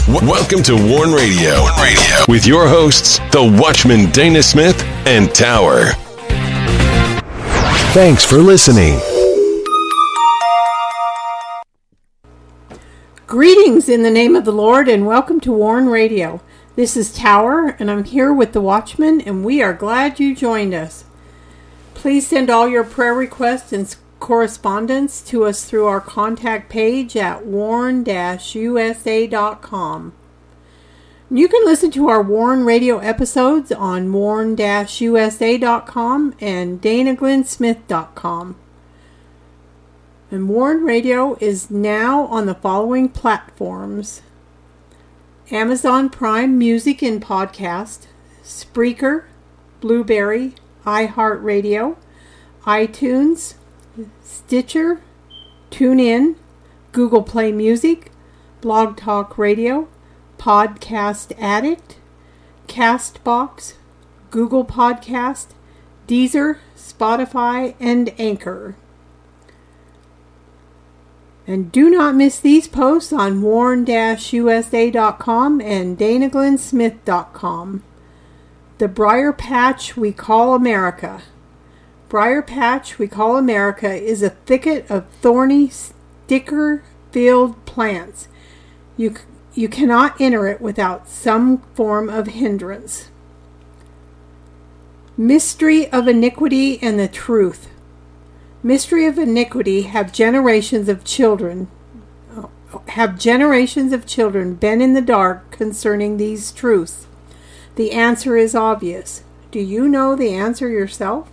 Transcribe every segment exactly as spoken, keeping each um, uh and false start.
W- welcome to Warn Radio. Warn Radio with your hosts, the Watchman Dana Smith and Tower. Thanks for listening. Greetings in the name of the Lord and welcome to Warn Radio. This is Tower and I'm here with the Watchman and we are glad you joined us. Please send all your prayer requests and correspondence to us through our contact page at warn dash u s a dot com. You can listen to our Warn Radio episodes on warn dash u s a dot com and dana glenn smith dot com. And Warn Radio is now on the following platforms: Amazon Prime Music and Podcast, Spreaker, Blueberry, iHeartRadio, iTunes, Stitcher, TuneIn, Google Play Music, Blog Talk Radio, Podcast Addict, Castbox, Google Podcast, Deezer, Spotify, and Anchor. And do not miss these posts on warn dash u s a dot com and dana glenn smith dot com. The Briar Patch We Call America. Briar Patch We Call America is a thicket of thorny, sticker-filled plants. You, you cannot enter it without some form of hindrance. Mystery of Iniquity and the Truth. Mystery of Iniquity have generations of children have generations of children been in the dark concerning these truths. The answer is obvious. Do you know the answer yourself?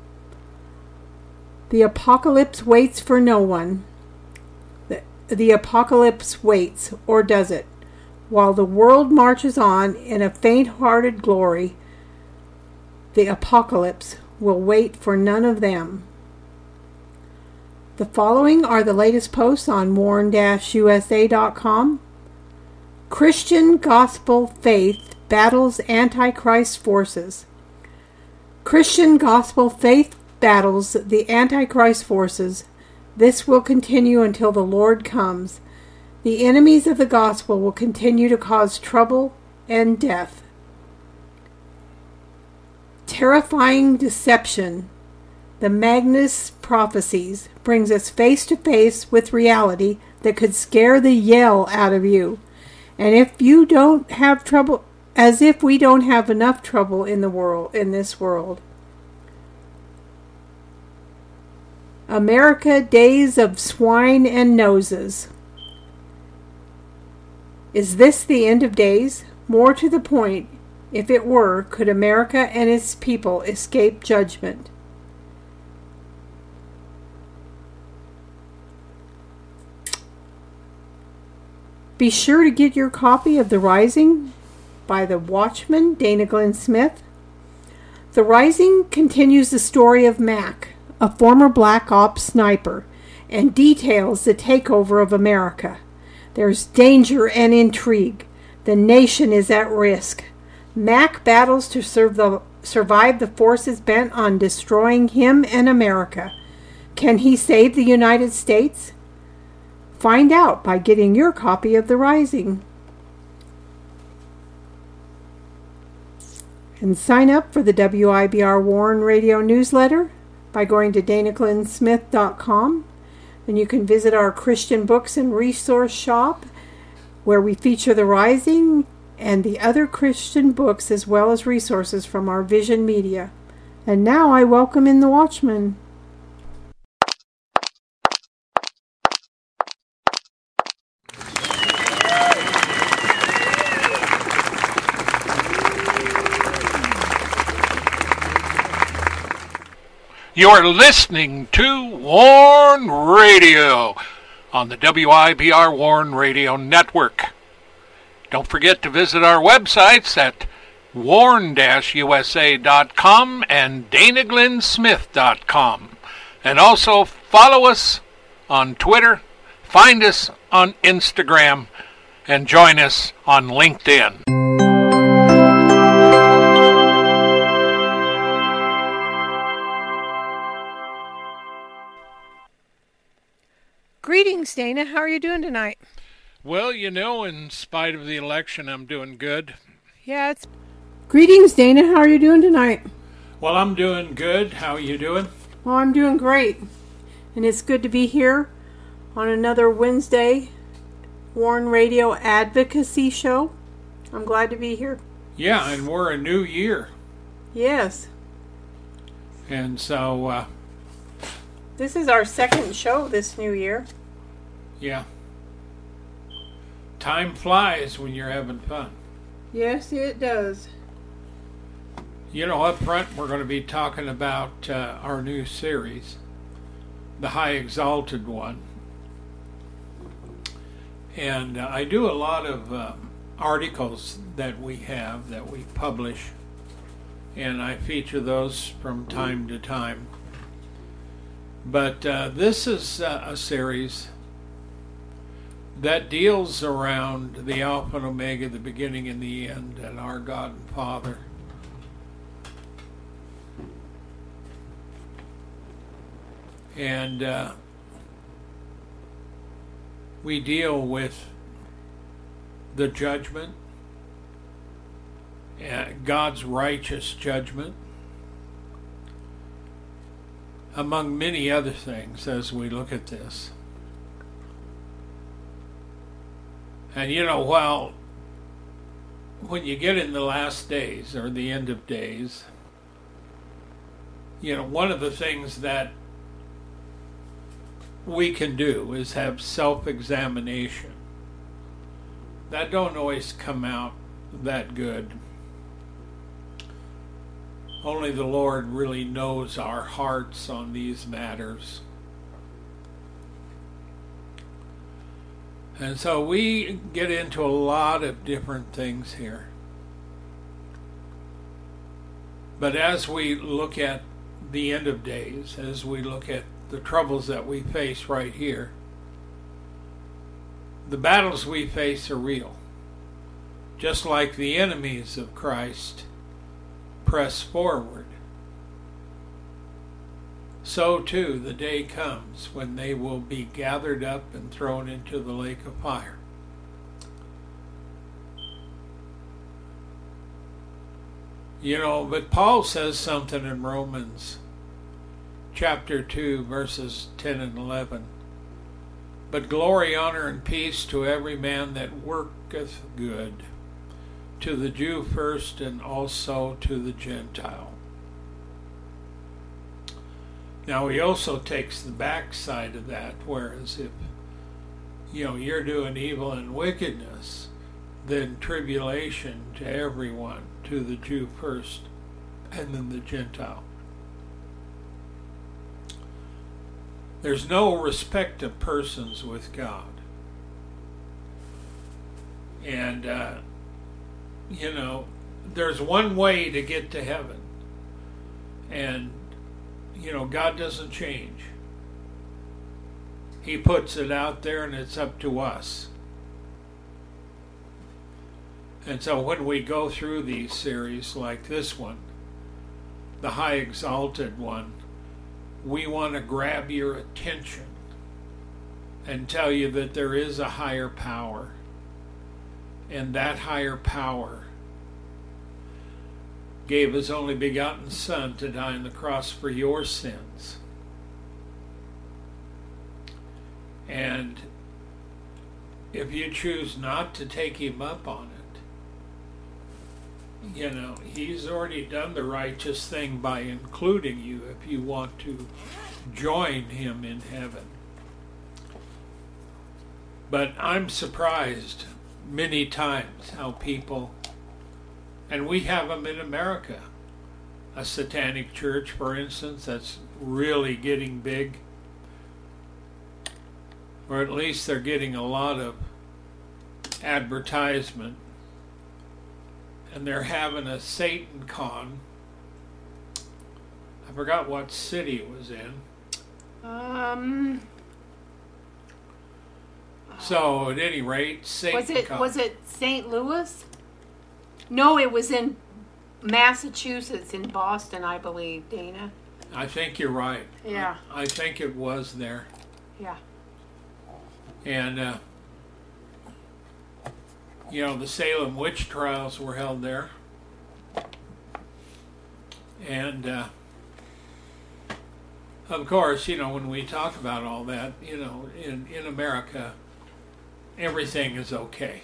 The apocalypse waits for no one. The, the apocalypse waits, or does it? While the world marches on in a faint-hearted glory, the apocalypse will wait for none of them. The following are the latest posts on warn dash u s a dot com. Christian Gospel Faith battles Antichrist forces. Christian Gospel Faith battles the Antichrist forces. This will continue until the Lord comes. The enemies of the gospel will continue to cause trouble and death. Terrifying deception. The Magnus Prophecies brings us face to face with reality that could scare the yell out of you. And if you don't have trouble, as if we don't have enough trouble in the world, in this world. America, Days of Swine and Noses. Is this the end of days? More to the point, if it were, could America and its people escape judgment? Be sure to get your copy of The Rising by the Watchman, Dana Glenn Smith. The Rising continues the story of Mac, a former Black Ops sniper, and details the takeover of America. There's danger and intrigue. The nation is at risk. Mac battles to serve the, survive the forces bent on destroying him and America. Can he save the United States? Find out by getting your copy of The Rising. And sign up for the W I B R Warn Radio newsletter by going to dana glenn smith dot com. And you can visit our Christian books and resource shop where we feature The Rising and the other Christian books as well as resources from our Vision Media. And now I welcome in the Watchman. You're listening to Warn Radio on the W I B R Warn Radio Network. Don't forget to visit our websites at warn dash u s a dot com and dana glenn smith dot com. And also follow us on Twitter, find us on Instagram, and join us on LinkedIn. Greetings, Dana. How are you doing tonight? Well, you know, in spite of the election, I'm doing good. Yeah, it's... Greetings, Dana. How are you doing tonight? Well, I'm doing good. How are you doing? Well, I'm doing great. And it's good to be here on another Wednesday Warn Radio Advocacy Show. I'm glad to be here. Yeah, and we're a new year. Yes. And so, uh, This is our second show this new year. yeah. Time flies when you're having fun. Yes, it does. You know, up front, we're going to be talking about uh, our new series, The High Exalted One. And uh, I do a lot of uh, articles that we have, that we publish, and I feature those from time to time. But uh, this is uh, a series that deals around the Alpha and Omega, the beginning and the end, and our God and Father. And uh, we deal with the judgment, uh, God's righteous judgment, among many other things as we look at this. And you know, well, when you get in the last days or the end of days, you know, one of the things that we can do is have self-examination. That don't always come out that good. Only the Lord really knows our hearts on these matters. And so we get into a lot of different things here. But as we look at the end of days, as we look at the troubles that we face right here, the battles we face are real. Just like the enemies of Christ press forward, so too the day comes when they will be gathered up and thrown into the lake of fire. You know, but Paul says something in Romans chapter two, verses ten and eleven. But glory, honor, and peace to every man that worketh good, to the Jew first, and also to the Gentile. Now he also takes the backside of that, whereas if, you know, you're doing evil and wickedness, then tribulation to everyone, to the Jew first, and then the Gentile. There's no respect of persons with God. And, uh, you know, there's one way to get to heaven. And, you know, God doesn't change. He puts it out there and it's up to us. And so when we go through these series like this one, the High Exalted One, we want to grab your attention and tell you that there is a higher power. And that higher power gave his only begotten Son to die on the cross for your sins. And if you choose not to take him up on it, you know, he's already done the righteous thing by including you if you want to join him in heaven. But I'm surprised many times how people, and we have them in America, a satanic church, for instance, that's really getting big, or at least they're getting a lot of advertisement, and they're having a Satan con. I forgot what city it was in. Um. So at any rate, Satan Was it con. was it Saint Louis? No, it was in Massachusetts, in Boston, I believe, Dana. I think you're right. Yeah. I, I think it was there. Yeah. And uh, you know, the Salem witch trials were held there. And, uh, of course, you know, when we talk about all that, you know, in, in America, everything is okay.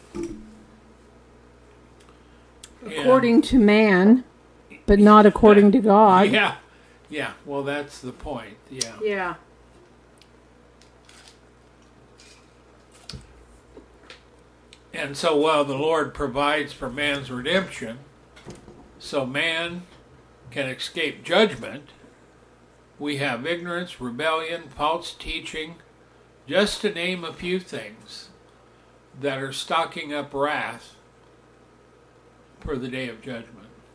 According And, to man, but not according to God. yeah, yeah, well, that's the point, yeah. Yeah. And so while the Lord provides for man's redemption, so man can escape judgment, we have ignorance, rebellion, false teaching, just to name a few things that are stocking up wrath for the day of judgment.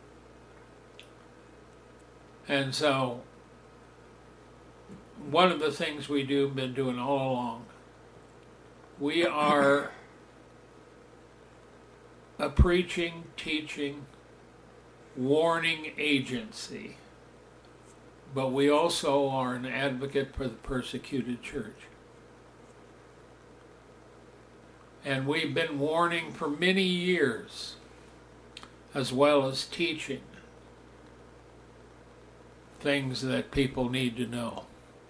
And so one of the things we do, been doing all along, we are a preaching, teaching, warning agency, but we also are an advocate for the persecuted church. And we've been warning for many years, as well as teaching things that people need to know.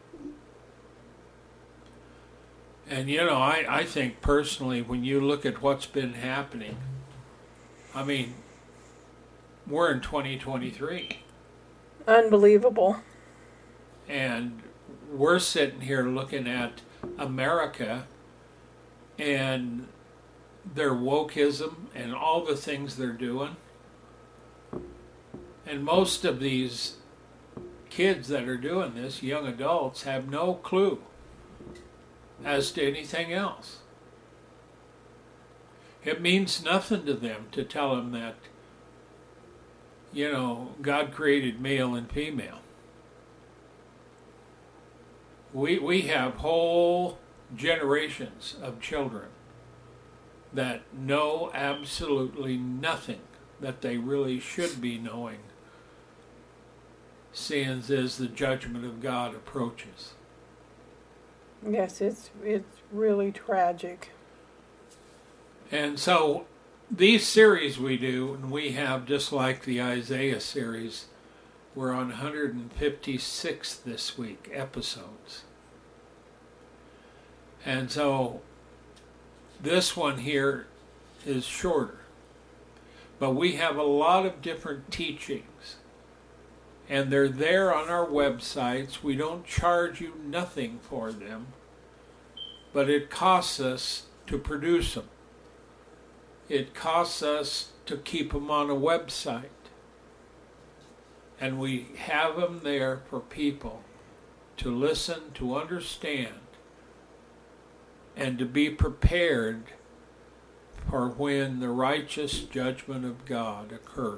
And you know, I, I think personally, when you look at what's been happening, I mean, we're in twenty twenty-three. Unbelievable. And we're sitting here looking at America and their wokeism and all the things they're doing. And most of these kids that are doing this, young adults, have no clue as to anything else. It means nothing to them to tell them that, you know, God created male and female. We we have whole generations of children that know absolutely nothing that they really should be knowing, seeing as the judgment of God approaches. Yes, it's it's really tragic. And so these series we do, and we have, just like the Isaiah series, we're on one hundred fifty-six this week episodes. And so this one here is shorter. But we have a lot of different teachings. And they're there on our websites. We don't charge you nothing for them. But it costs us to produce them. It costs us to keep them on a website. And we have them there for people to listen, to understand, and to be prepared for when the righteous judgment of God occurs.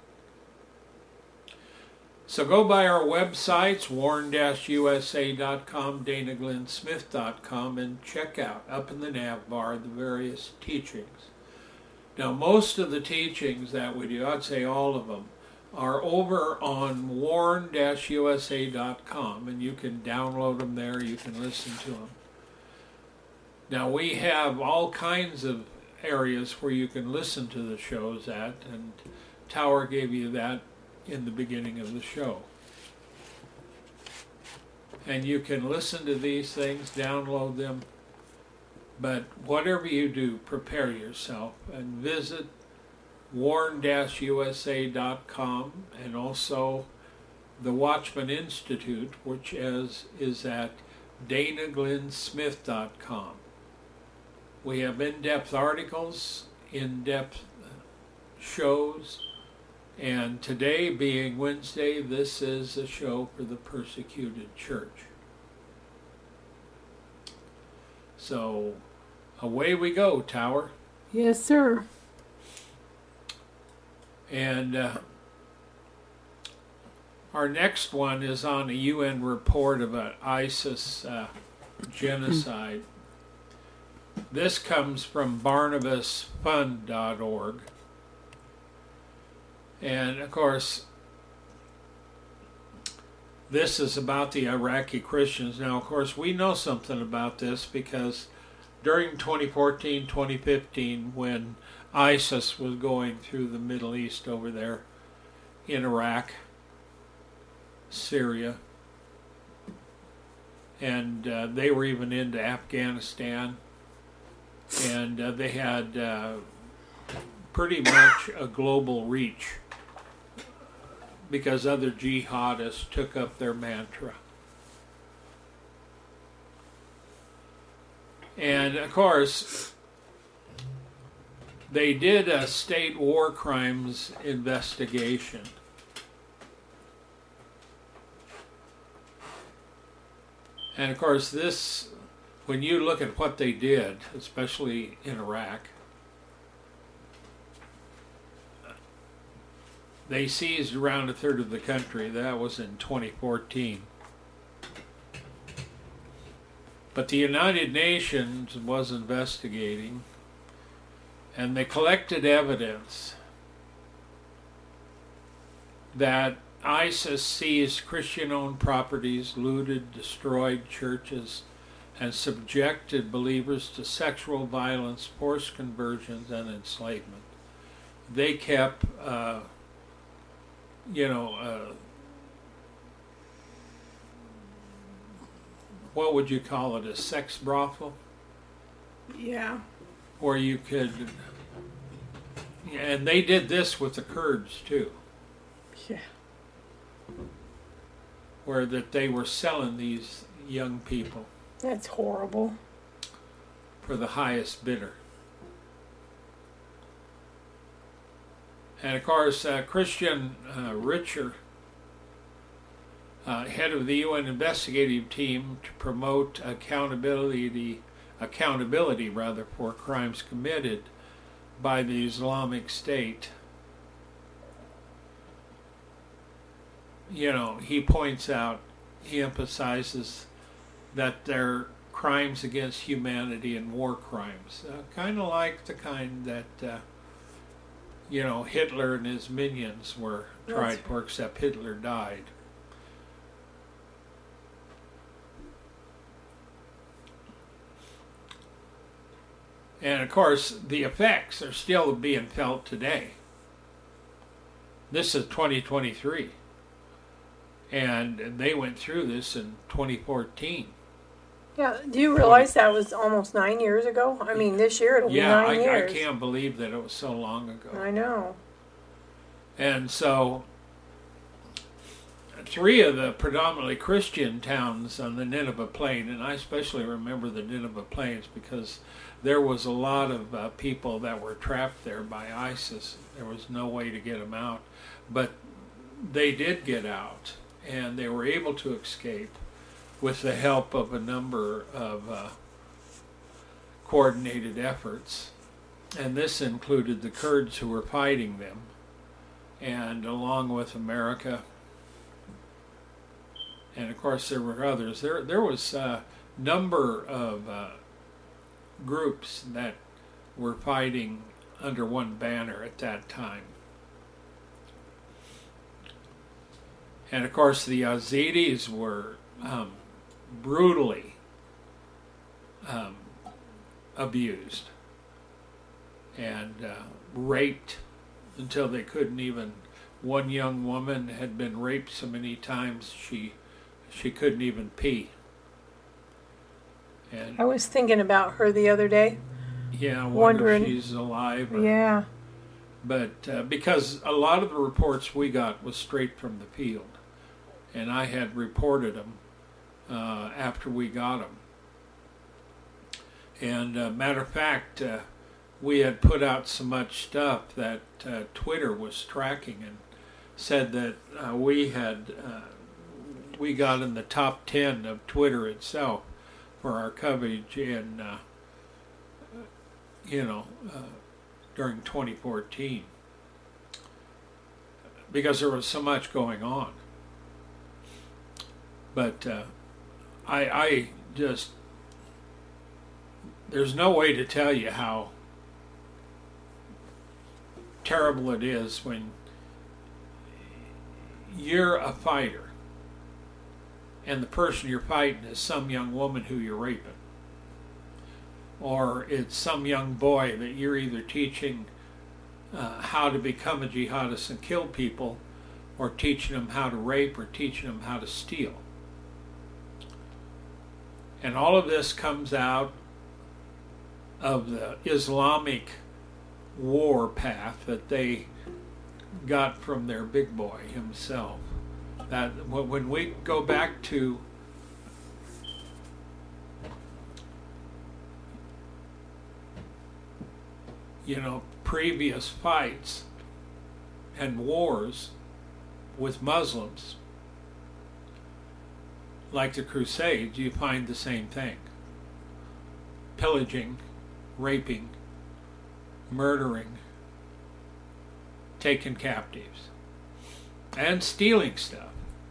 So go by our websites, warren dash u s a dot com, dana glenn smith dot com, and check out, up in the nav bar, the various teachings. Now, most of the teachings that we do, I'd say all of them, are over on warren dash u s a dot com, and you can download them there, you can listen to them. Now, we have all kinds of areas where you can listen to the shows at, and Tower gave you that in the beginning of the show. And you can listen to these things, download them, but whatever you do, prepare yourself and visit warren dash u s a dot com, and also the Watchman Institute, which is, is at dana glenn smith dot com. We have in-depth articles, in-depth shows, and today being Wednesday, this is a show for the persecuted church. So, away we go, Tower. Yes, sir. And uh, our next one is on a U N report of an ISIS uh, genocide. This comes from barnabas fund dot org. And, of course, this is about the Iraqi Christians. Now, of course, we know something about this because during twenty fourteen, twenty fifteen, when ISIS was going through the Middle East over there in Iraq, Syria, and uh, they were even into Afghanistan, and uh, they had uh, pretty much a global reach because other jihadists took up their mantra. And of course, they did a state war crimes investigation. And of course, this, when you look at what they did, especially in Iraq, they seized around a third of the country. That was in twenty fourteen. But the United Nations was investigating, and they collected evidence that ISIS seized Christian-owned properties, looted, destroyed churches, and subjected believers to sexual violence, forced conversions, and enslavement. They kept, uh, you know, uh, what would you call it, a sex brothel? Yeah. Where you could, and they did this with the Kurds too. Yeah. Where that they were selling these young people That's horrible. for the highest bidder. And of course, uh, Christian uh, Richer, uh, head of the U N investigative team to promote accountability, accountability rather, for crimes committed by the Islamic State. You know, he points out, he emphasizes that they're crimes against humanity and war crimes, uh, kind of like the kind that, uh, you know, Hitler and his minions were tried for, except Hitler died. And of course, the effects are still being felt today. This is twenty twenty-three. And they went through this in twenty fourteen. Yeah, do you realize that was almost nine years ago? I mean, this year it'll yeah, be nine I, years. I can't believe that it was so long ago. I know. And so, three of the predominantly Christian towns on the Nineveh Plain, and I especially remember the Nineveh Plains because there was a lot of uh, people that were trapped there by ISIS. There was no way to get them out. But they did get out, and they were able to escape with the help of a number of uh, coordinated efforts. And this included the Kurds who were fighting them, and along with America, and of course there were others. There, there was a number of uh, groups that were fighting under one banner at that time. And of course the Yazidis were um, brutally um, abused and uh, raped until they couldn't even. One young woman had been raped so many times she she couldn't even pee. And I was thinking about her the other day. yeah, I wonder wondering if she's alive. Or, Yeah. But uh, because a lot of the reports we got was straight from the field, and I had reported them uh, after we got them. And uh, matter of fact, uh, we had put out so much stuff that uh, Twitter was tracking and said that uh, we had uh, we got in the top ten of Twitter itself for our coverage in uh, you know uh, during twenty fourteen because there was so much going on. But uh, I I just there's no way to tell you how terrible it is when you're a fighter and the person you're fighting is some young woman who you're raping. or it's some young boy that you're either teaching uh, how to become a jihadist and kill people, or teaching them how to rape, or teaching them how to steal. And all of this comes out of the Islamic war path that they got from their big boy himself. That when we go back to you know previous fights and wars with Muslims, like the Crusades, you find the same thing. Pillaging, raping, murdering, taking captives, and stealing stuff.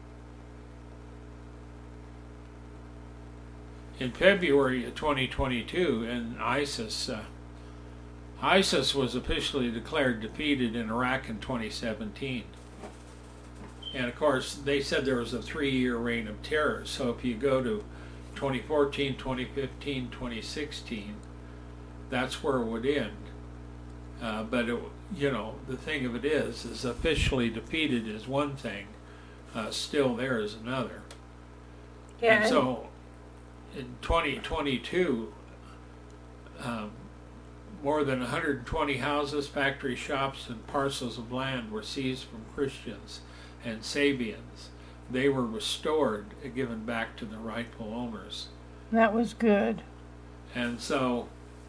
In February of twenty twenty-two, and ISIS, uh, ISIS was officially declared defeated in Iraq in twenty seventeen. And of course, they said there was a three-year reign of terror. So if you go to twenty fourteen, twenty fifteen, twenty sixteen, that's where it would end. Uh, but, it, you know, the thing of it is, is officially defeated is one thing, uh, still there is another. Yeah. And so in twenty twenty-two, um, more than one hundred twenty houses, factory shops, and parcels of land were seized from Christians and Sabians. They were restored and given back to the rightful owners. That was good. And so,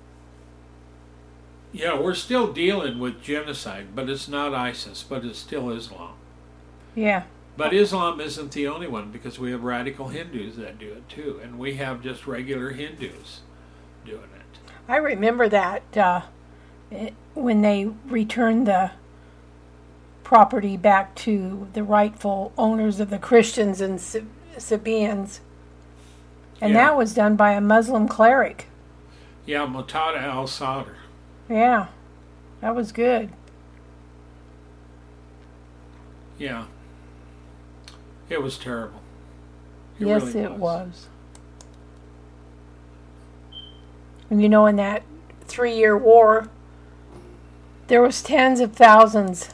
yeah, we're still dealing with genocide, but it's not ISIS, but it's still Islam. Yeah. But Islam isn't the only one, because we have radical Hindus that do it too, and we have just regular Hindus doing it. I remember that uh, it, when they returned the property back to the rightful owners of the Christians and Sabians. And Yeah. that was done by a Muslim cleric. Yeah, Muqtada al-Sadr. Yeah, that was good. Yeah. It was terrible. It yes, really it was. was. And you know, in that three-year war, there was tens of thousands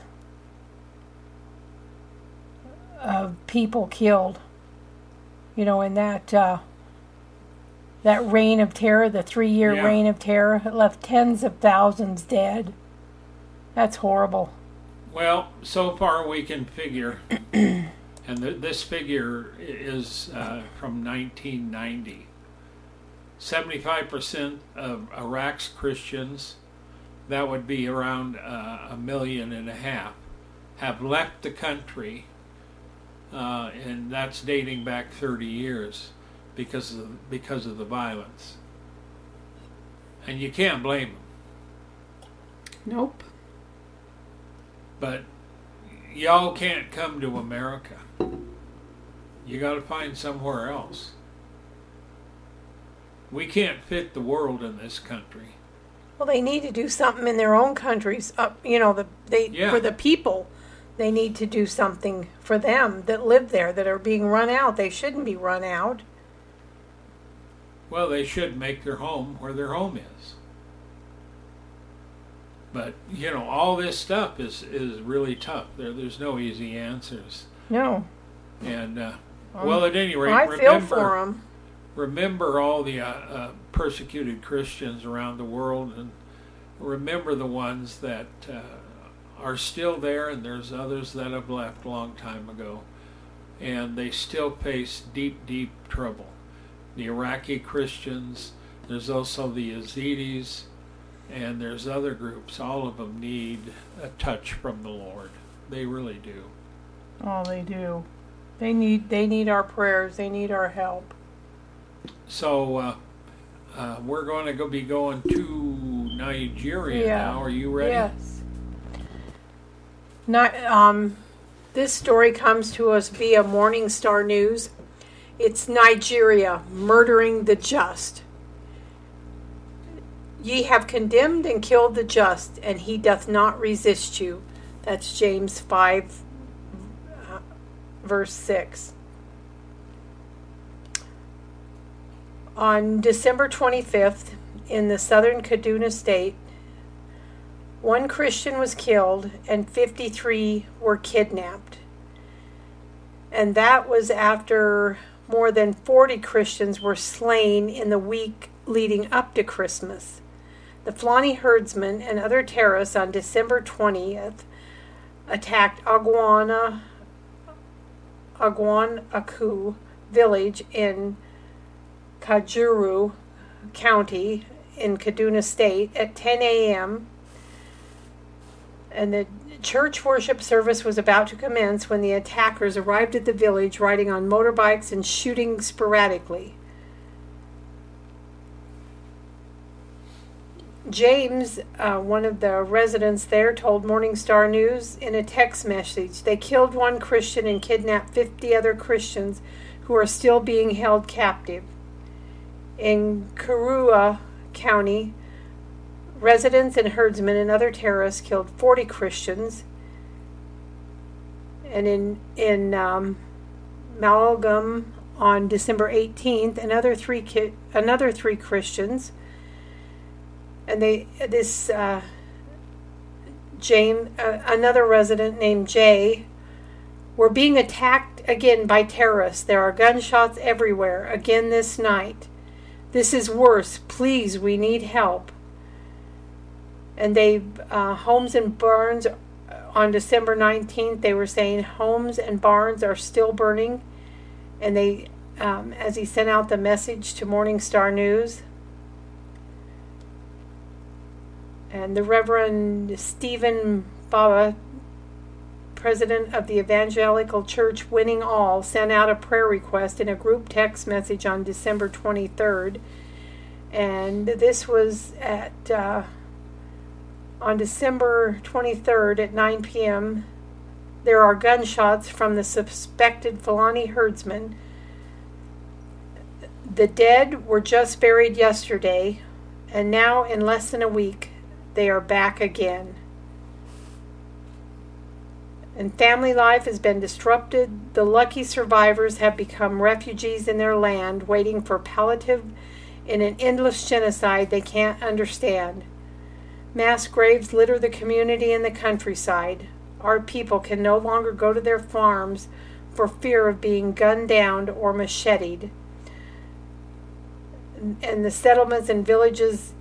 of people killed. You know, in that uh, that reign of terror, the three-year Yeah. reign of terror, it left tens of thousands dead. That's horrible. Well, so far we can figure, and th- this figure is uh, from nineteen ninety. seventy-five percent of Iraq's Christians, that would be around uh, a million and a half, have left the country, uh, and that's dating back thirty years because of, because of the violence. And you can't blame them. Nope. But y'all can't come to America. You got to find somewhere else. We can't fit the world in this country. Well, they need to do something in their own countries. Uh, you know, the they Yeah. for the people. They need to do something for them that live there, that are being run out. They shouldn't be run out. Well, they should make their home where their home is. But, you know, all this stuff is, is really tough. There, there's no easy answers. No. And, uh, well, at any rate, I feel remember, for them. remember all the uh, uh, persecuted Christians around the world, and remember the ones that uh, are still there, and there's others that have left a long time ago. And they still face deep, deep trouble. The Iraqi Christians, there's also the Yazidis, and there's other groups. All of them need a touch from the Lord. They really do. Oh, they do. They need they need our prayers. They need our help. So uh, uh, we're going to go be going to Nigeria Yeah. now. Are you ready? Yes. Not, um, this story comes to us via Morning Star News. It's Nigeria murdering the just. Ye have condemned and killed the just, and he doth not resist you. That's James five, uh, verse six. On December twenty-fifth, in the southern Kaduna state. One Christian was killed and fifty-three were kidnapped. And that was after more than forty Christians were slain in the week leading up to Christmas. The Fulani herdsmen and other terrorists on December twentieth attacked Aguana, Aguanaku village in Kajuru County in Kaduna State at ten a.m. and the church worship service was about to commence when the attackers arrived at the village riding on motorbikes and shooting sporadically. James, uh, one of the residents there, told Morning Star News in a text message, "They killed one Christian and kidnapped fifty other Christians who are still being held captive." In Karua County, residents and herdsmen and other terrorists killed forty Christians. And in in um, Malagum on December eighteenth, another three ki- another three Christians. And they this uh, James, uh, another resident named Jay, were being attacked again by terrorists. There are gunshots everywhere again this night. This is worse. Please, we need help. And they, uh, homes and barns, on December nineteenth, they were saying homes and barns are still burning. And they, um, as he sent out the message to Morning Star News. And the Reverend Stephen Baba, president of the Evangelical Church Winning All, sent out a prayer request in a group text message on December twenty-third. And this was at uh, on December twenty-third at nine p.m. There are gunshots from the suspected Fulani herdsmen. The dead were just buried yesterday, and now in less than a week, they are back again. And family life has been disrupted. The lucky survivors have become refugees in their land, waiting for palliative in an endless genocide they can't understand. Mass graves litter the community and the countryside. Our people can no longer go to their farms for fear of being gunned down or macheted. And the settlements and villages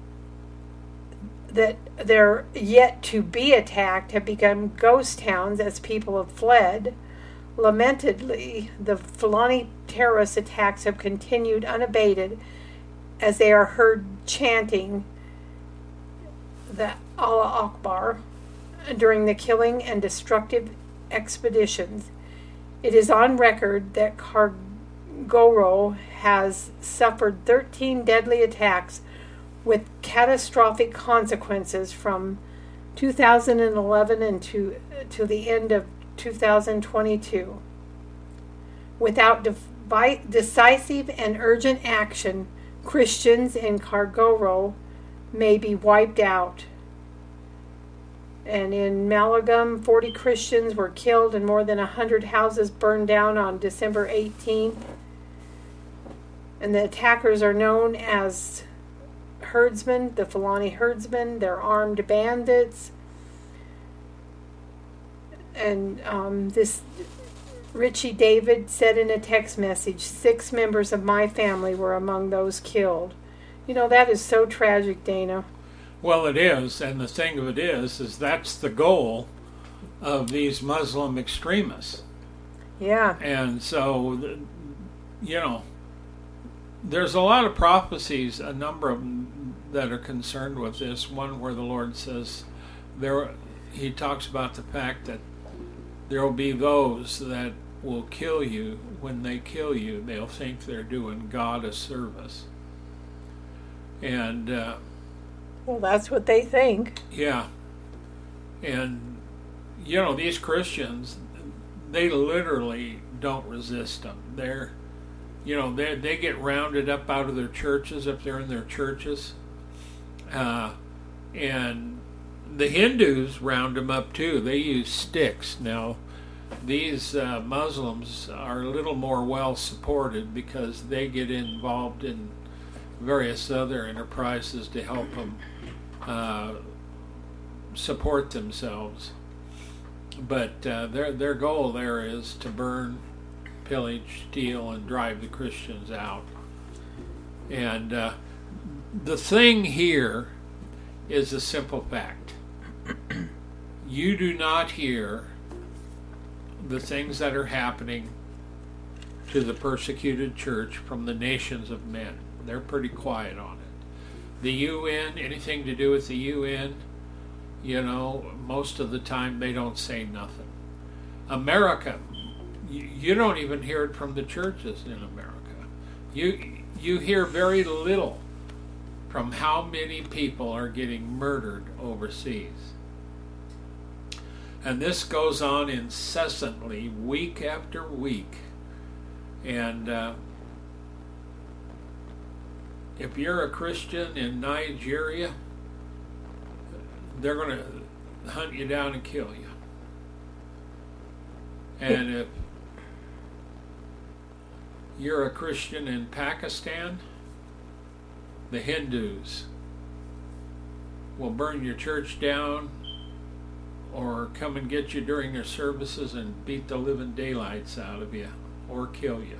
that they're yet to be attacked have become ghost towns as people have fled. Lamentedly, the Fulani terrorist attacks have continued unabated as they are heard chanting the Allah Akbar during the killing and destructive expeditions. It is on record that Kargoro has suffered thirteen deadly attacks with catastrophic consequences from two thousand eleven and to, to the end of two thousand twenty-two. Without de- decisive and urgent action, Christians in Kargoro may be wiped out. And in Malagum, forty Christians were killed and more than one hundred houses burned down on December eighteenth. And the attackers are known as herdsmen, the Fulani herdsmen. They're armed bandits. And um, this Richie David said in a text message, six members of my family were among those killed. You know, that is so tragic, Dana. Well, it is, and the thing of it is, is that's the goal of these Muslim extremists. Yeah. And so, you know, there's a lot of prophecies, a number of them that are concerned with this. One where the Lord says, there, he talks about the fact that there will be those that will kill you. When they kill you, they'll think they're doing God a service. And uh, well, that's what they think. Yeah. And, you know, these Christians, they literally don't resist them. They're, you know, they they get rounded up out of their churches if they're in their churches. Uh, and the Hindus round them up too. They use sticks. Now, these uh, Muslims are a little more well supported because they get involved in various other enterprises to help them uh, support themselves. But uh, their their goal there is to burn, pillage, steal, and drive the Christians out. And uh, the thing here is a simple fact. You do not hear the things that are happening to the persecuted church from the nations of men. They're pretty quiet on it. The U N, anything to do with the U N, you know, most of the time they don't say nothing. America, you, you don't even hear it from the churches in America. You you hear very little from how many people are getting murdered overseas. And this goes on incessantly, week after week. And uh, if you're a Christian in Nigeria, they're going to hunt you down and kill you. And if you're a Christian in Pakistan, the Hindus will burn your church down or come and get you during their services and beat the living daylights out of you or kill you.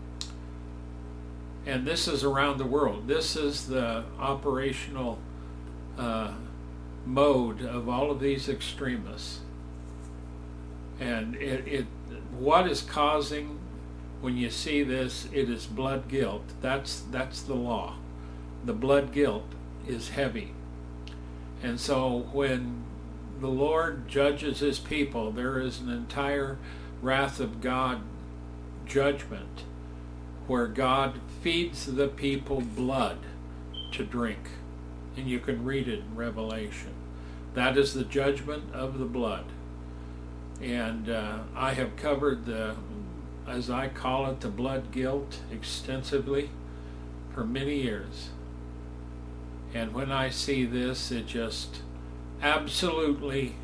And this is around the world. This is the operational uh, mode of all of these extremists. And it, it, what is causing, when you see this, it is blood guilt. That's that's the law. The blood guilt is heavy. And so when the Lord judges his people, there is an entire wrath of God judgment where God feeds the people blood to drink. And you can read it in Revelation. That is the judgment of the blood. And uh, I have covered the, as I call it, the blood guilt extensively for many years. And when I see this, it just absolutely,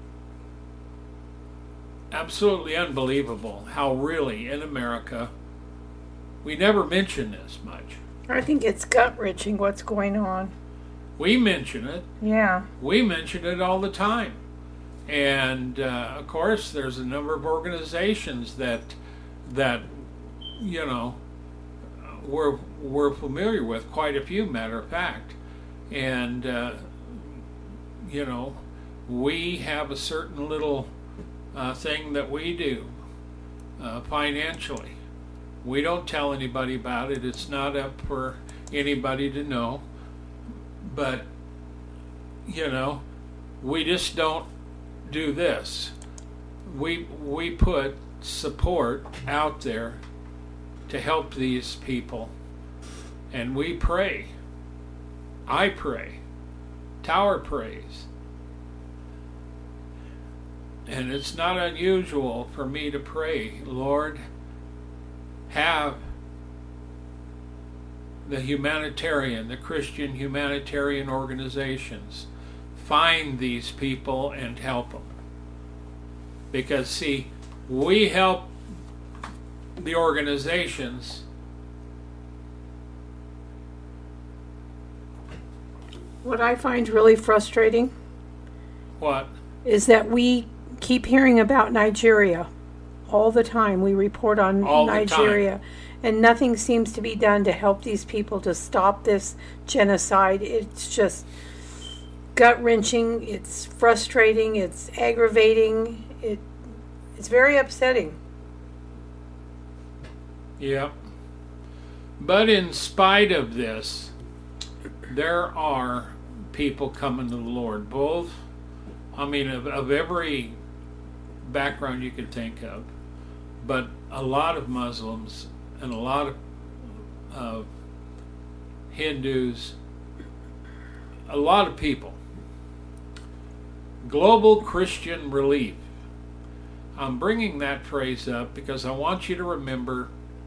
absolutely unbelievable how really in America we never mention this much. I think it's gut-wrenching what's going on. We mention it. Yeah. We mention it all the time. And uh, of course, there's a number of organizations that that you know we're we're familiar with, quite a few, matter of fact. And uh, you know, we have a certain little uh, thing that we do uh, financially. We don't tell anybody about it. It's not up for anybody to know. But you know, we just don't do this. We we put support out there to help these people, and we pray. I pray. Tower prays. And it's not unusual for me to pray, Lord, have the humanitarian, the Christian humanitarian organizations find these people and help them. Because, see, we help the organizations. What I find really frustrating What? is that we keep hearing about Nigeria all the time. We report on All the Nigeria, time. and nothing seems to be done to help these people to stop this genocide. It's just gut-wrenching, it's frustrating, it's aggravating, it it's very upsetting. Yeah. But in spite of this, there are people coming to the Lord, both, I mean, of, of every background you could think of, but a lot of Muslims and a lot of uh, Hindus, a lot of people. Global Christian Relief. I'm bringing that phrase up because I want you to remember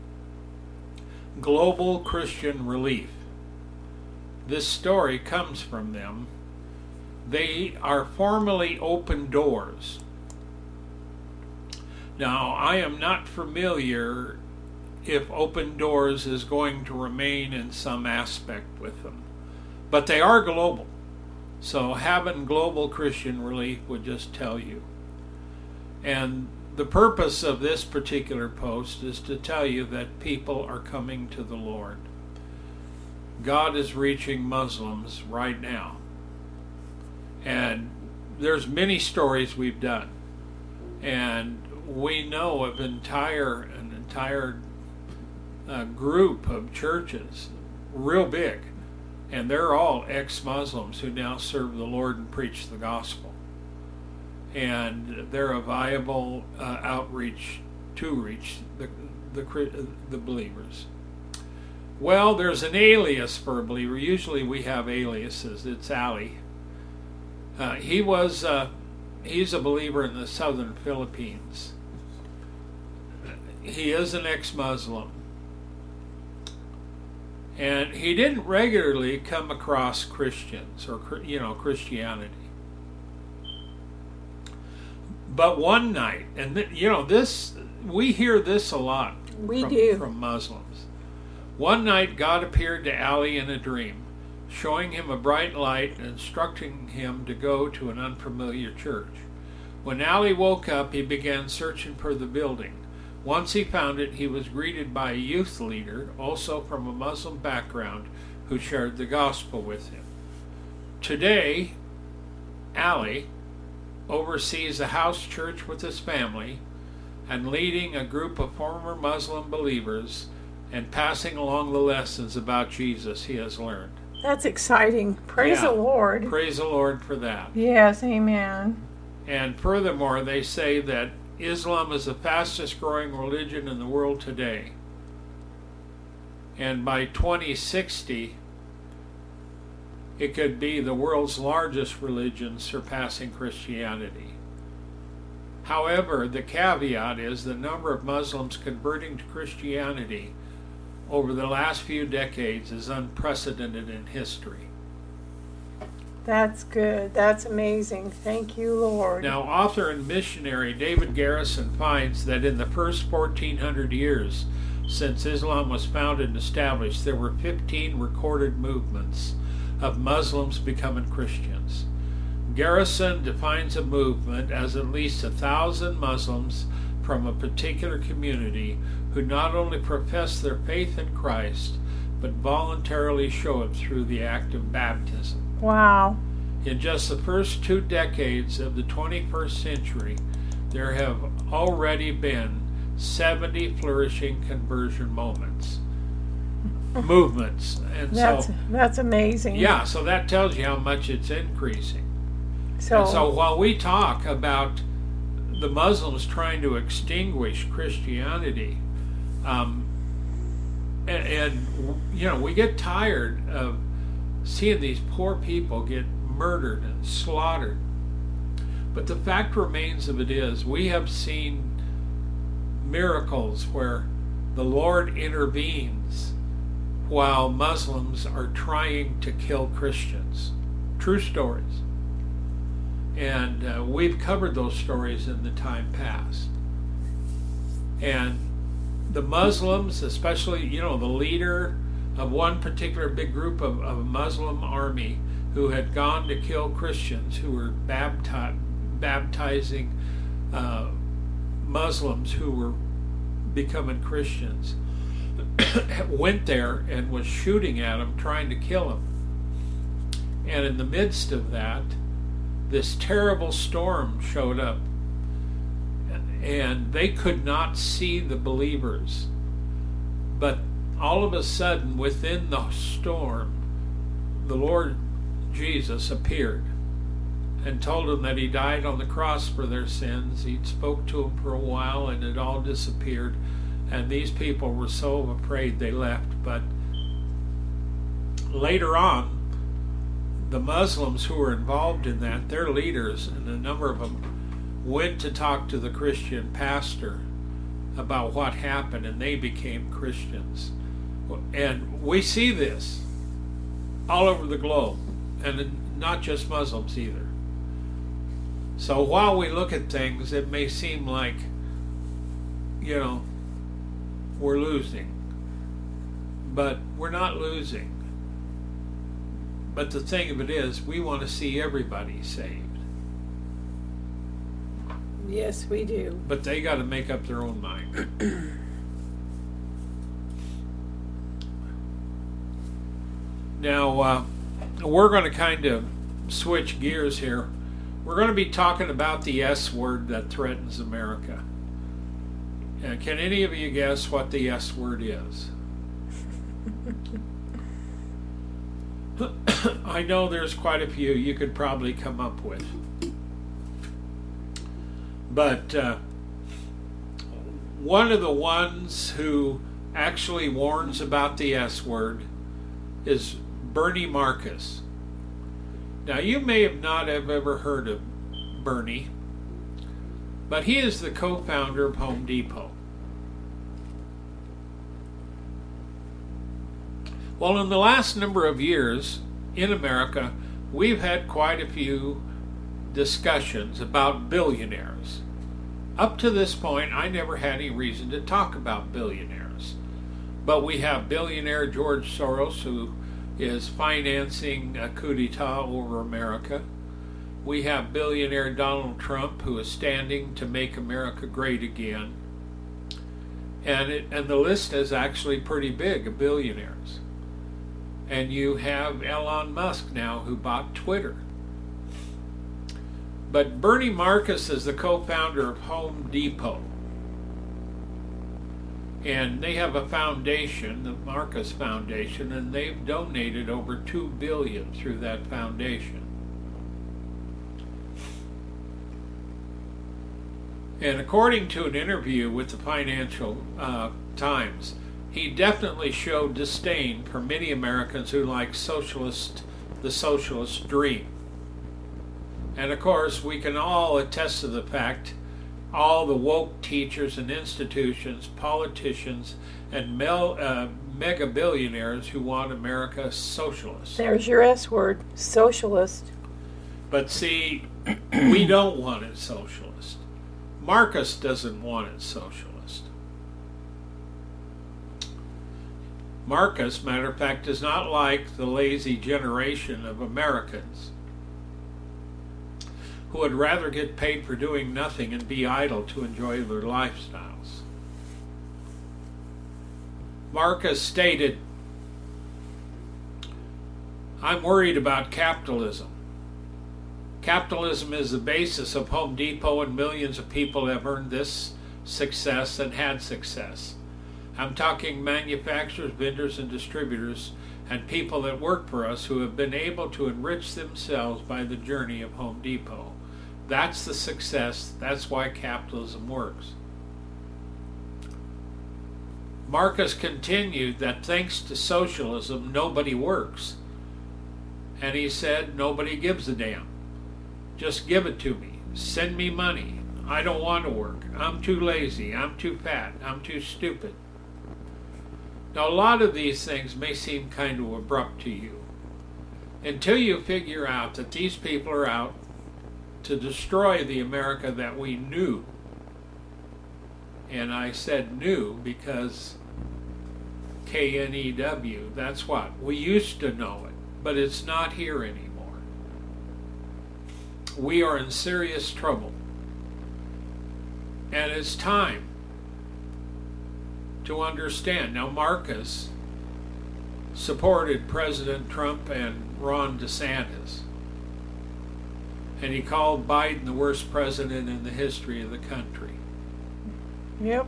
Global Christian Relief. This story comes from them. They are formerly Open Doors. Now, I am not familiar if Open Doors is going to remain in some aspect with them. But they are global. So having global Christian relief would just tell you. And the purpose of this particular post is to tell you that people are coming to the Lord. God is reaching Muslims right now. And there's many stories we've done. And we know of entire an entire uh, group of churches, real big, and they're all ex-Muslims who now serve the Lord and preach the gospel. And they're a viable uh, outreach to reach the, the the believers. Well, there's an alias for a believer. Usually we have aliases. It's Ali. Uh, he was uh, he's a believer in the southern Philippines. He is an ex-Muslim. And he didn't regularly come across Christians or, you know, Christianity. But one night, and th- you know, this, we hear this a lot We from, do. from Muslims. One night, God appeared to Ali in a dream, showing him a bright light and instructing him to go to an unfamiliar church. When Ali woke up, he began searching for the building. Once he found it, he was greeted by a youth leader, also from a Muslim background, who shared the gospel with him. Today, Ali oversees a house church with his family and leading a group of former Muslim believers and passing along the lessons about Jesus he has learned. That's exciting. Praise Yeah. the Lord. Praise the Lord for that. Yes, amen. And furthermore, they say that Islam is the fastest growing religion in the world today. And by twenty sixty, it could be the world's largest religion, surpassing Christianity. However, the caveat is the number of Muslims converting to Christianity over the last few decades is unprecedented in history. That's good. That's amazing. Thank you, Lord. Now, author and missionary David Garrison finds that in the first fourteen hundred years since Islam was founded and established, there were fifteen recorded movements of Muslims becoming Christians. Garrison defines a movement as at least a thousand Muslims from a particular community who not only profess their faith in Christ, but voluntarily show it through the act of baptism. Wow. In just the first two decades of the twenty-first century, there have already been seventy flourishing conversion moments, movements. And That's so, that's amazing. yeah, so that tells you how much it's increasing. So, And so while we talk about the Muslims trying to extinguish Christianity, um, and, and you know, we get tired of seeing these poor people get murdered and slaughtered. But the fact remains of it is, we have seen miracles where the Lord intervenes while Muslims are trying to kill Christians. True stories. And uh, we've covered those stories in the time past. And the Muslims, especially, you know, the leader of one particular big group of, of a Muslim army who had gone to kill Christians who were bapti- baptizing uh, Muslims who were becoming Christians, went there and was shooting at them, trying to kill them. And in the midst of that, this terrible storm showed up, and they could not see the believers. But all of a sudden, within the storm, the Lord Jesus appeared and told them that he died on the cross for their sins. He spoke to them for a while, and it all disappeared. And these people were so afraid they left. But later on, the Muslims who were involved in that, their leaders, and a number of them, went to talk to the Christian pastor about what happened, and they became Christians. And we see this all over the globe, and not just Muslims either. So while we look at things, it may seem like, you know, we're losing. But we're not losing. But the thing of it is, we want to see everybody saved. Yes, we do. But they got to make up their own mind. Now, uh, we're going to kind of switch gears here. We're going to be talking about the S word that threatens America. Uh, can any of you guess what the S word is? I know there's quite a few you could probably come up with. But uh, one of the ones who actually warns about the S word is Bernie Marcus. Now, you may have not have ever heard of Bernie, but he is the co-founder of Home Depot. Well, in the last number of years in America, we've had quite a few discussions about billionaires. Up to this point, I never had any reason to talk about billionaires. But we have billionaire George Soros, who is financing a coup d'etat over America. We have billionaire Donald Trump, who is standing to make America great again. And, it, and the list is actually pretty big of billionaires. And you have Elon Musk now, who bought Twitter. But Bernie Marcus is the co-founder of Home Depot. And they have a foundation, the Marcus Foundation, and they've donated over two billion dollars through that foundation. And according to an interview with the Financial uh, Times, he definitely showed disdain for many Americans who like socialist, the socialist dream. And of course, we can all attest to the fact all the woke teachers and institutions, politicians, and mel, uh, mega billionaires who want America socialist. There's your S word, socialist. But see, we don't want it socialist. Marcus doesn't want it socialist. Marcus, matter of fact, is not like the lazy generation of Americans who would rather get paid for doing nothing and be idle to enjoy their lifestyles. Marcus stated, "I'm worried about capitalism. Capitalism is the basis of Home Depot, and millions of people have earned this success and had success. I'm talking manufacturers, vendors, and distributors, and people that work for us who have been able to enrich themselves by the journey of Home Depot. That's the success. That's why capitalism works." Marcus continued that thanks to socialism, nobody works. And he said, nobody gives a damn. Just give it to me. Send me money. I don't want to work. I'm too lazy. I'm too fat. I'm too stupid. Now, a lot of these things may seem kind of abrupt to you until you figure out that these people are out to destroy the America that we knew. And I said knew because K N E W, that's what. We used to know it, but it's not here anymore. We are in serious trouble. And it's time to understand. Now, Marcus supported President Trump and Ron DeSantis. And he called Biden the worst president in the history of the country. Yep.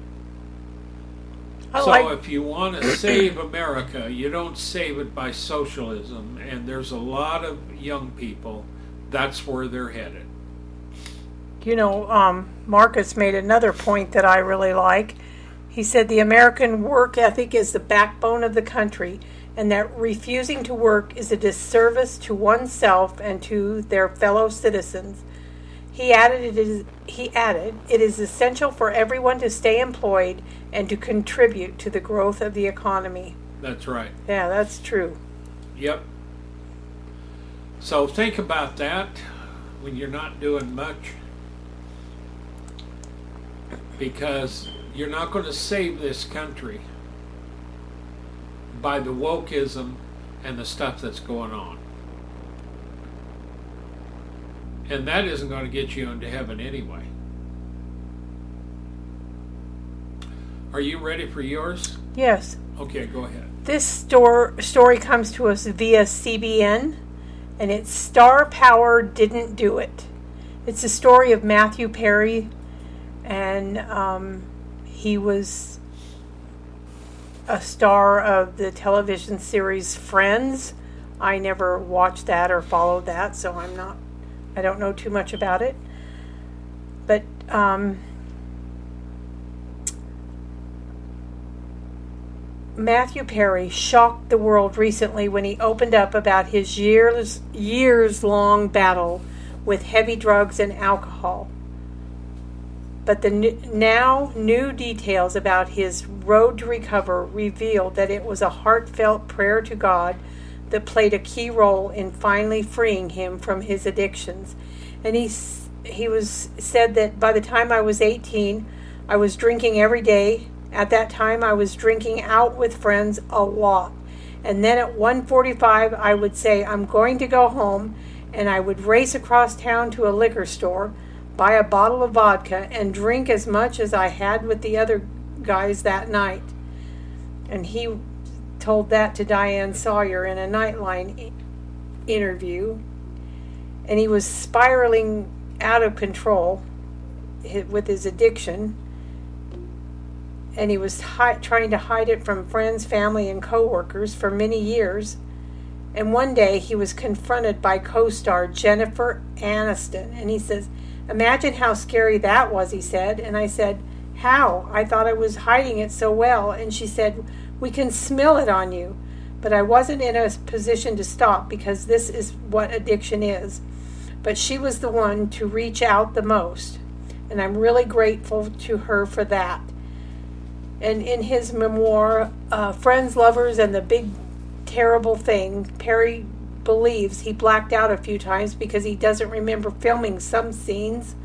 I so like- if you want to save America, you don't save it by socialism. And there's a lot of young people, that's where they're headed. You know, um, Marcus made another point that I really like. He said the American work ethic is the backbone of the country, and that refusing to work is a disservice to oneself and to their fellow citizens. He added, it is, he added, it is essential for everyone to stay employed and to contribute to the growth of the economy. That's right. Yeah, that's true. Yep. So think about that when you're not doing much. Because you're not going to save this country by the wokeism and the stuff that's going on. And that isn't going to get you into heaven anyway. Are you ready for yours? Yes. Okay, go ahead. This stor- story comes to us via C B N, and it's Star Power Didn't Do It. It's the story of Matthew Perry, and um, he was a star of the television series Friends. I never watched that or followed that, so I'm not, I don't know too much about it. But um, Matthew Perry shocked the world recently when he opened up about his years years long battle with heavy drugs and alcohol. But the n- now new details about his road to recover revealed that it was a heartfelt prayer to God that played a key role in finally freeing him from his addictions. And he he was said that by the time I was eighteen, I was drinking every day. At that time, I was drinking out with friends a lot. And then at one forty-five, I would say, I'm going to go home, and I would race across town to a liquor store, buy a bottle of vodka, and drink as much as I had with the other guys that night. And he told that to Diane Sawyer in a Nightline interview. And he was spiraling out of control with his addiction. And he was hi- trying to hide it from friends, family, and co-workers for many years. And one day he was confronted by co-star Jennifer Aniston. And he says, imagine how scary that was, he said. And I said, how? I thought I was hiding it so well. And she said, we can smell it on you. But I wasn't in a position to stop because this is what addiction is. But she was the one to reach out the most. And I'm really grateful to her for that. And in his memoir, uh, Friends, Lovers, and the Big Terrible Thing, Perry believes he blacked out a few times because he doesn't remember filming some scenes.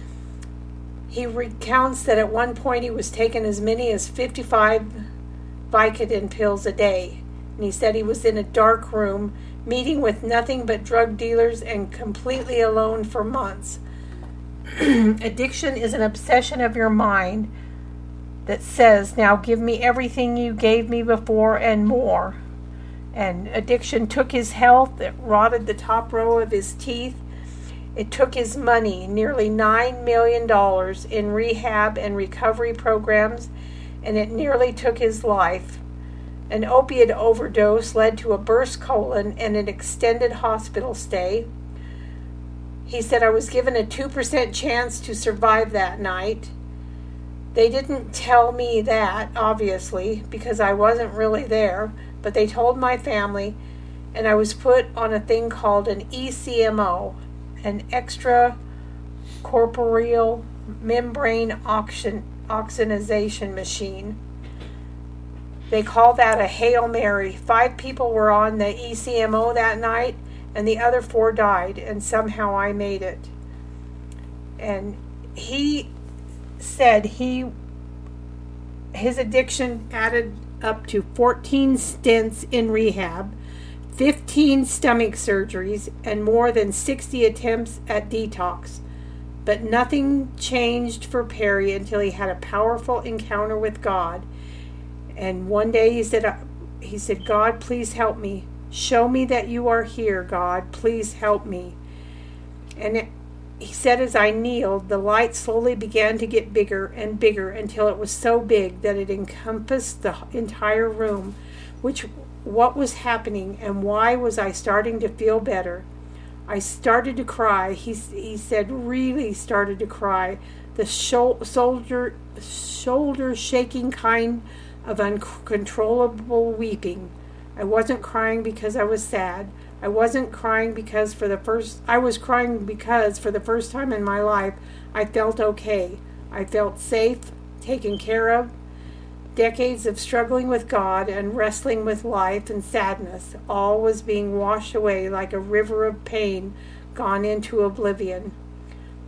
He recounts that at one point he was taking as many as fifty-five Vicodin pills a day. And he said he was in a dark room, meeting with nothing but drug dealers and completely alone for months. Addiction is an obsession of your mind that says, now give me everything you gave me before and more. And addiction took his health, it rotted the top row of his teeth, it took his money, nearly nine million dollars in rehab and recovery programs, and it nearly took his life. An opiate overdose led to a burst colon and an extended hospital stay. He said, I was given a two percent chance to survive that night. They didn't tell me that, obviously, because I wasn't really there, but they told my family, and I was put on a thing called an E C M O, an extracorporeal membrane oxygen, oxygenation machine. They call that a Hail Mary. Five people were on the E C M O that night, and the other four died, and somehow I made it. And he said he his addiction added up to fourteen stints in rehab, fifteen stomach surgeries, and more than sixty attempts at detox. But nothing changed for Perry until he had a powerful encounter with God. And one day he said, he said, God, please help me. Show me that you are here, God. Please help me. And it, he said, as I kneeled, the light slowly began to get bigger and bigger until it was so big that it encompassed the entire room. Which, what was happening, and why was I starting to feel better? I started to cry. He, he said, really started to cry. The sho- shoulder, shoulder shaking kind of uncontrollable weeping. I wasn't crying because I was sad. I wasn't crying because for the first, I was crying because for the first time in my life, I felt okay. I felt safe, taken care of. Decades of struggling with God and wrestling with life and sadness, all was being washed away like a river of pain gone into oblivion.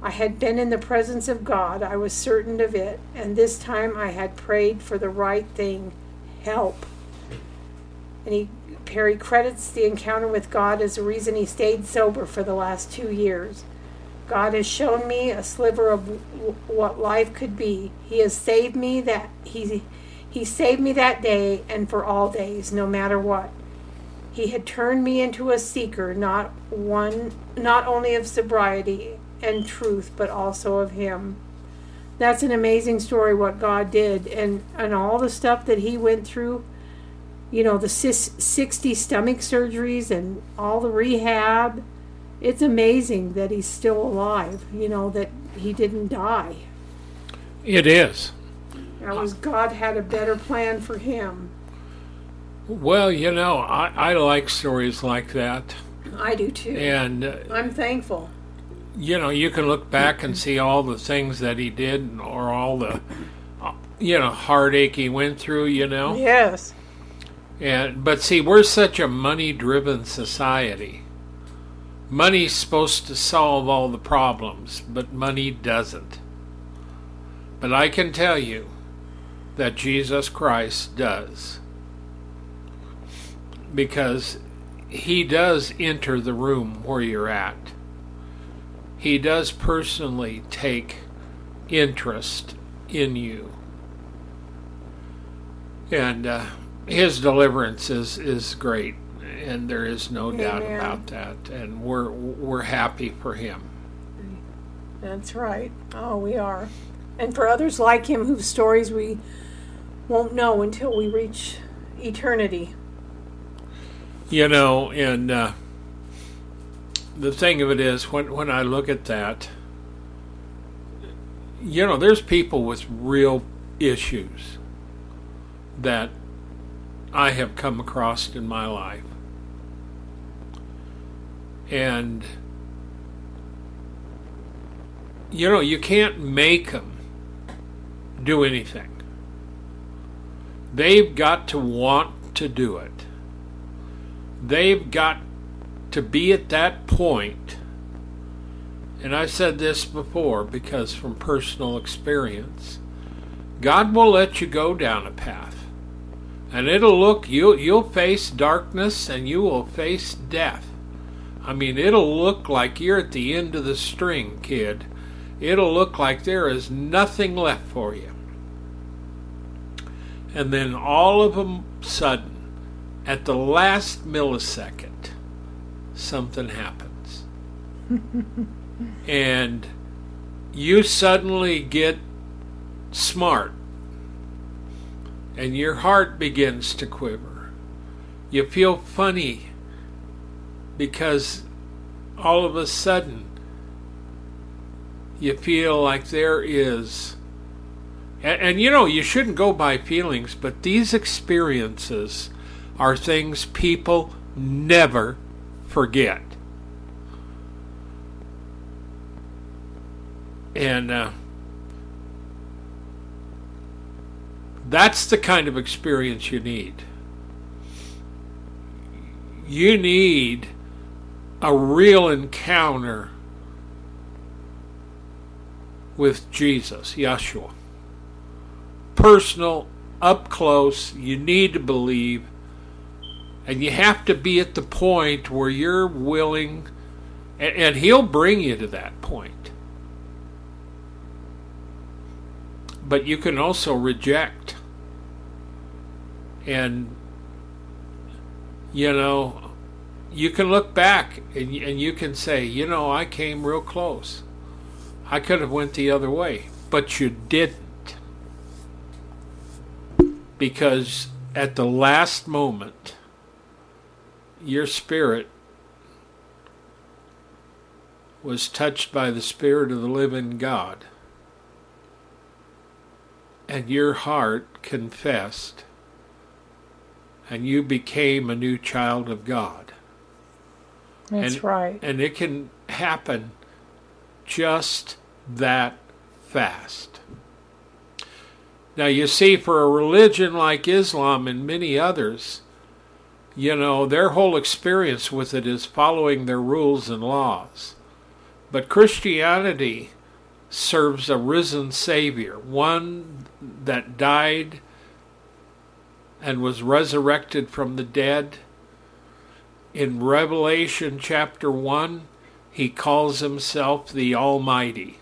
I had been in the presence of God, I was certain of it, and this time I had prayed for the right thing, help. And he, Perry credits the encounter with God as the reason he stayed sober for the last two years. God has shown me a sliver of w- what life could be. He has saved me that he he saved me that day and for all days, no matter what. He had turned me into a seeker, not one not only of sobriety and truth, but also of him. That's an amazing story what God did, and and all the stuff that he went through. You know, the sixty stomach surgeries and all the rehab. It's amazing that he's still alive, you know, that he didn't die. It is. That was God had a better plan for him. Well, you know, I, I like stories like that. I do too. And uh, I'm thankful. You know, you can look back and see all the things that he did or all the, uh, you know, heartache he went through, you know. Yes. And but see, we're such a money-driven society. Money's supposed to solve all the problems, but money doesn't. But I can tell you that Jesus Christ does. Because he does enter the room where you're at. He does personally take interest in you. And uh, his deliverance is, is great. And there is no Amen. doubt about that. And we're we're happy for him. That's right. Oh, we are. And for others like him whose stories we won't know until we reach eternity. You know, and uh, the thing of it is, when, when I look at that, you know, there's people with real issues that I have come across in my life. And, you know, you can't make them do anything. They've got to want to do it. They've got to be at that point. And I said this before because from personal experience, God will let you go down a path. And it'll look, you'll, you'll face darkness and you will face death. I mean, it'll look like you're at the end of the string, kid. It'll look like there is nothing left for you. And then all of a sudden, at the last millisecond, something happens. And you suddenly get smart. And your heart begins to quiver. You feel funny. Because all of a sudden, you feel like there is, and, and you know, you shouldn't go by feelings, but these experiences are things people never forget. And uh, that's the kind of experience you need. You need a real encounter with Jesus, Yeshua. Personal, up close, you need to believe, and you have to be at the point where you're willing, and, and he'll bring you to that point. But you can also reject. And, you know, you can look back and, and you can say, you know, I came real close. I could have went the other way, but you didn't. Because at the last moment, your spirit was touched by the Spirit of the living God. And your heart confessed. And you became a new child of God. That's and, right. And it can happen just that fast. Now, you see, for a religion like Islam and many others, you know, their whole experience with it is following their rules and laws. But Christianity serves a risen Savior, one that died and was resurrected from the dead. In Revelation chapter one, he calls himself the Almighty.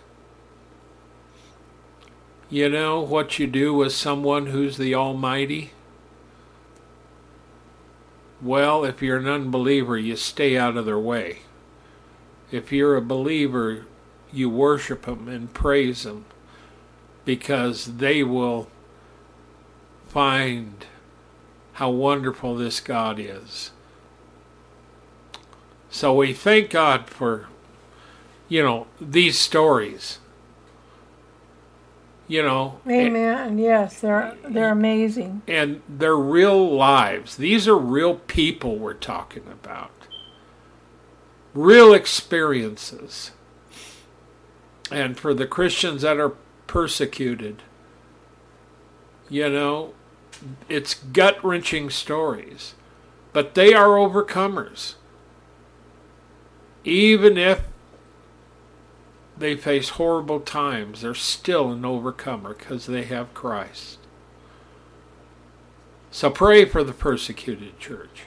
You know what you do with someone who's the Almighty? Well, if you're an unbeliever, you stay out of their way. If you're a believer, you worship him and praise him, because they will find how wonderful this God is. So we thank God for, you know, these stories. You know, Amen. And, yes, they're they're amazing. And they're real lives. These are real people we're talking about. Real experiences. And for the Christians that are persecuted, you know, it's gut-wrenching stories. But they are overcomers. Even if they face horrible times, they're still an overcomer because they have Christ. So pray for the persecuted church.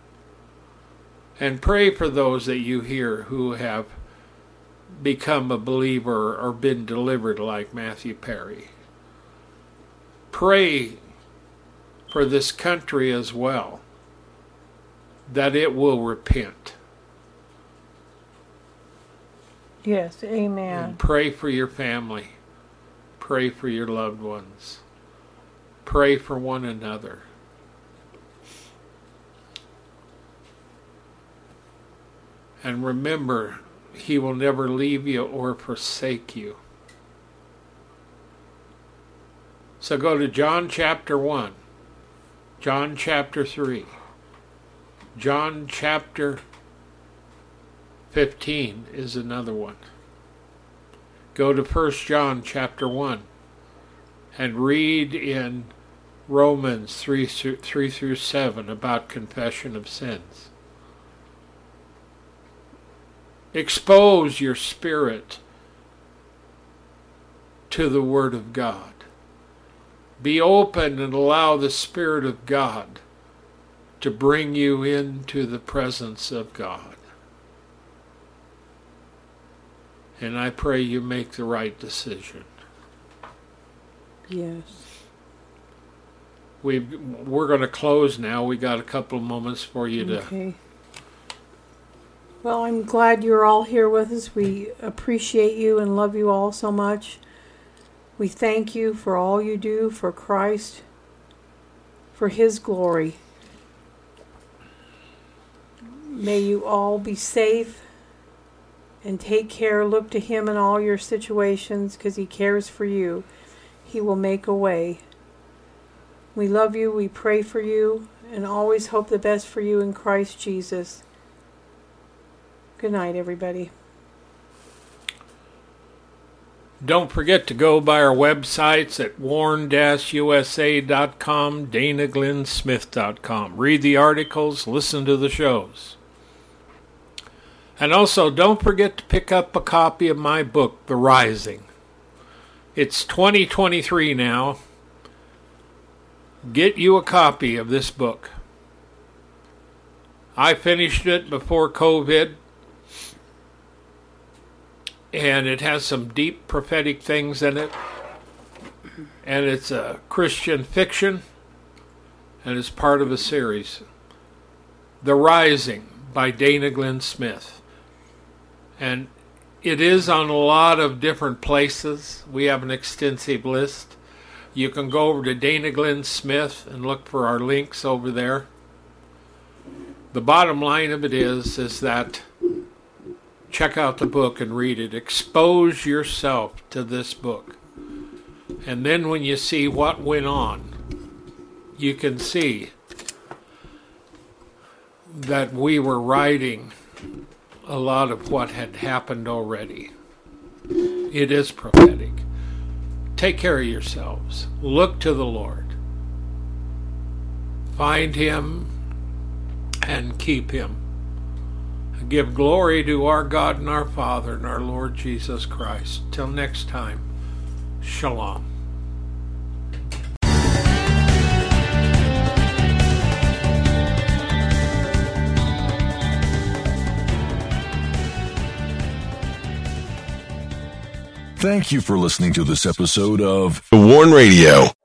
And pray for those that you hear who have become a believer or been delivered like Matthew Perry. Pray for this country as well, that it will repent. Yes, amen. And pray for your family. Pray for your loved ones. Pray for one another. And remember, he will never leave you or forsake you. So go to John chapter one, John chapter three, John chapter fifteen is another one. Go to First John chapter one and read in Romans three through seven about confession of sins. Expose your spirit to the Word of God. Be open and allow the Spirit of God to bring you into the presence of God. And I pray you make the right decision. Yes. We we're going to close now. We got a couple of moments for you to. Okay. Well, I'm glad you're all here with us. We appreciate you and love you all so much. We thank you for all you do for Christ, for His glory. May you all be safe and take care. Look to Him in all your situations because He cares for you. He will make a way. We love you. We pray for you and always hope the best for you in Christ Jesus. Good night, everybody. Don't forget to go by our websites at warn dash u s a dot com, dana glenn smith dot com. Read the articles, listen to the shows. And also, don't forget to pick up a copy of my book, The Rising. It's twenty twenty-three now. Get you a copy of this book. I finished it before COVID. And it has some deep prophetic things in it. And it's a Christian fiction. And it's part of a series. The Rising by Dana Glenn Smith. And it is on a lot of different places. We have an extensive list. You can go over to Dana Glenn Smith and look for our links over there. The bottom line of it is, is that check out the book and read it. Expose yourself to this book. And then when you see what went on, you can see that we were writing a lot of what had happened already. It is prophetic. Take care of yourselves. Look to the Lord. Find Him and keep Him. give glory to our God and our Father and our Lord Jesus Christ. Till next time, shalom. Thank you for listening to this episode of The Warn Radio.